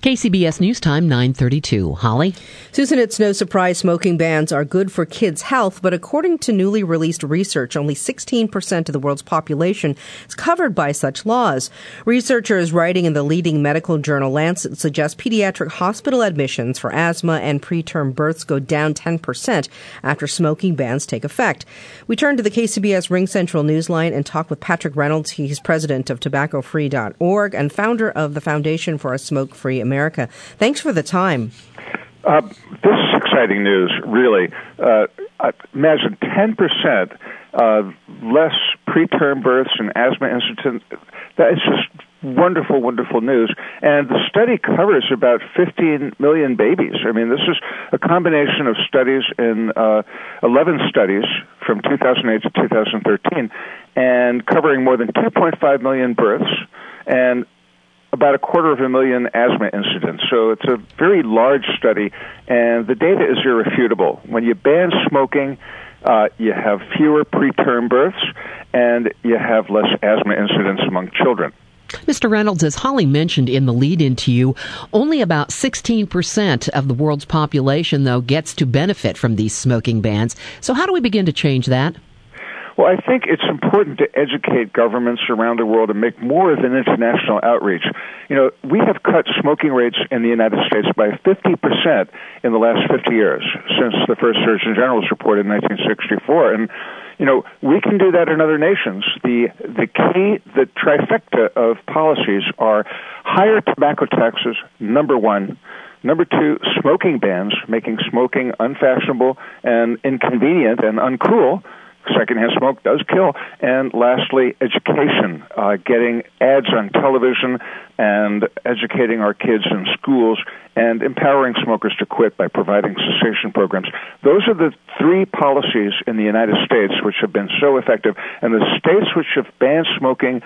KCBS News Time, 9:32. Holly? Susan, it's no surprise smoking bans are good for kids' health, but according to newly released research, only 16% of the world's population is covered by such laws. Researchers writing in the leading medical journal Lancet suggest pediatric hospital admissions for asthma and preterm births go down 10% after smoking bans take effect. We turn to the KCBS Ring Central Newsline and talk with Patrick Reynolds. He's president of TobaccoFree.org and founder of the Foundation for a Smoke-Free America. Thanks for the time. This is exciting news, really. Imagine 10% less preterm births and asthma incidents. That is just wonderful, wonderful news. And the study covers about 15 million babies. I mean, this is a combination of studies in 11 studies from 2008 to 2013, and covering more than 2.5 million births and about 250,000 asthma incidents. So it's a very large study, and the data is irrefutable. When you ban smoking, you have fewer preterm births, and you have less asthma incidents among children. Mr. Reynolds, as Holly mentioned in the lead-in to you, only about 16% of the world's population, though, gets to benefit from these smoking bans. So how do we begin to change that? Well, I think it's important to educate governments around the world and make more of an international outreach. You know, we have cut smoking rates in the United States by 50% in the last 50 years, since the first Surgeon General's report in 1964. And, you know, we can do that in other nations. The trifecta of policies are higher tobacco taxes, number one. Number two, smoking bans, making smoking unfashionable and inconvenient and uncool. Secondhand smoke does kill. And lastly, education, getting ads on television and educating our kids in schools and empowering smokers to quit by providing cessation programs. Those are the three policies in the United States which have been so effective. And the states which have banned smoking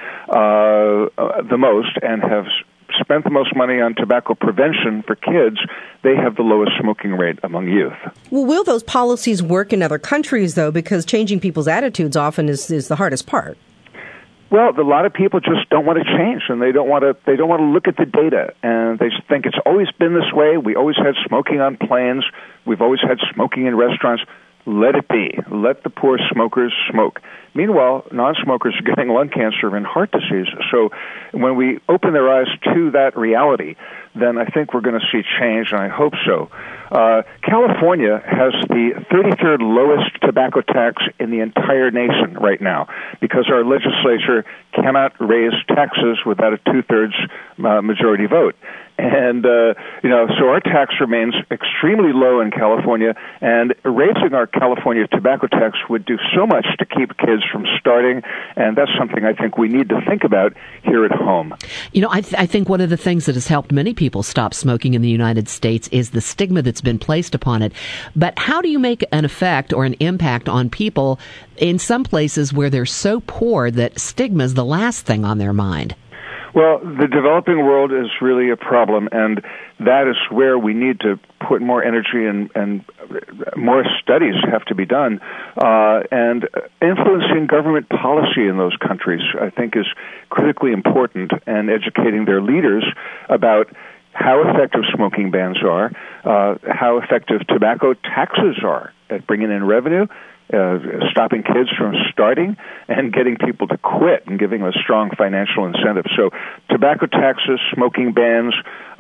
the most and have spent the most money on tobacco prevention for kids, they have the lowest smoking rate among youth. Well, will those policies work in other countries, though, because changing people's attitudes often is the hardest part? Well, a lot of people just don't want to change, and they don't want to look at the data, and they think it's always been this way. We always had smoking on planes. We've always had smoking in restaurants. Let it be. Let the poor smokers smoke. Meanwhile, non-smokers are getting lung cancer and heart disease. So when we open their eyes to that reality, then I think we're going to see change, and I hope so. California has the 33rd lowest tobacco tax in the entire nation right now because our legislature cannot raise taxes without a two-thirds majority vote. And, so our tax remains extremely low in California, and raising our California tobacco tax would do so much to keep kids from starting, and that's something I think we need to think about here at home. You know, I think one of the things that has helped many people stop smoking in the United States is the stigma that's been placed upon it. But how do you make an effect or an impact on people in some places where they're so poor that stigma is the last thing on their mind? Well, the developing world is really a problem, and that is where we need to put more energy and more studies have to be done. And influencing government policy in those countries, I think, is critically important, and educating their leaders about how effective smoking bans are, how effective tobacco taxes are at bringing in revenue, stopping kids from starting, and getting people to quit and giving them a strong financial incentive. So tobacco taxes, smoking bans,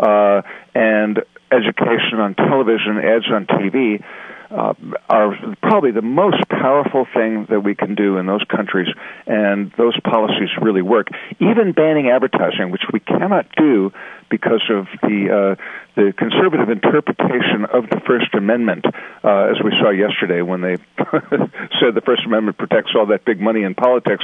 and education on television, ads on TV are probably the most powerful thing that we can do in those countries, and those policies really work. Even banning advertising, which we cannot do because of the conservative interpretation of the First Amendment, as we saw yesterday when they said the First Amendment protects all that big money in politics.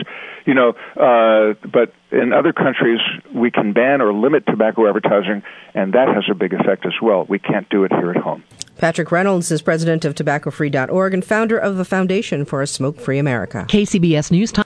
But in other countries, we can ban or limit tobacco advertising, and that has a big effect as well. We can't do it here at home. Patrick Reynolds is president of TobaccoFree.org and founder of the Foundation for a Smoke-Free America. KCBS News Time.